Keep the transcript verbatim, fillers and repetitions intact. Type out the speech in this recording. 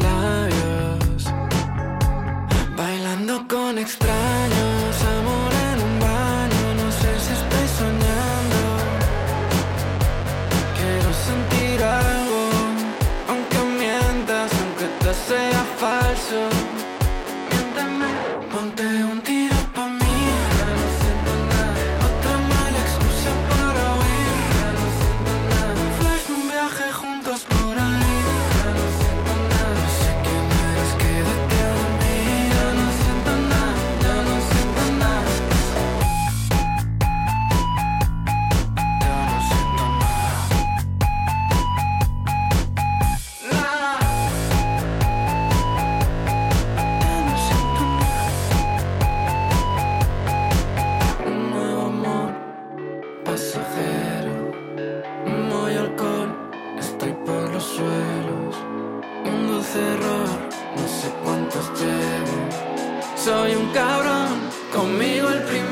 labios, bailando con extraños, amor en un baño, no sé si estoy soñando. Quiero sentir algo, aunque mientas, aunque te sea falso. Miénteme, ponte un tiro pa' mí. Ya no siento nada, otra mala excusa para huir. Ya no siento nada, un flash, un viaje juntos por ahí. Ya no siento nada, no sé quién eres, quédate a dormir. Ya no siento nada, ya no siento nada. Ya no siento nada. Nada. Ya no siento nada. Un nuevo amor pasajero, muy alcohol, estoy por los suelos. Un dulce error, no sé cuántos llevo. Soy un cabrón, conmigo el primero.